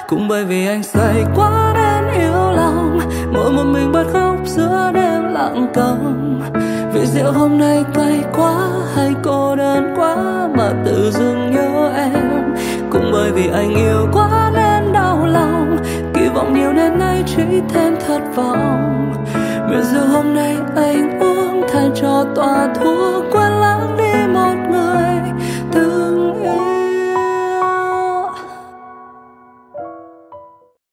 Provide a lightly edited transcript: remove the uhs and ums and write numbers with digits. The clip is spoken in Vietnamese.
Cũng bởi vì anh say quá đến yếu lòng, mỗi một mình bật khóc giữa đêm lặng câm. Vì rượu hôm nay cay quá hay cô đơn quá mà tự dưng nhớ em. Cũng bởi vì anh yêu quá nên đau lòng, kỳ vọng nhiều nên nay chỉ thêm thất vọng. Miệng rượu hôm nay anh uống thay cho toa thuốc,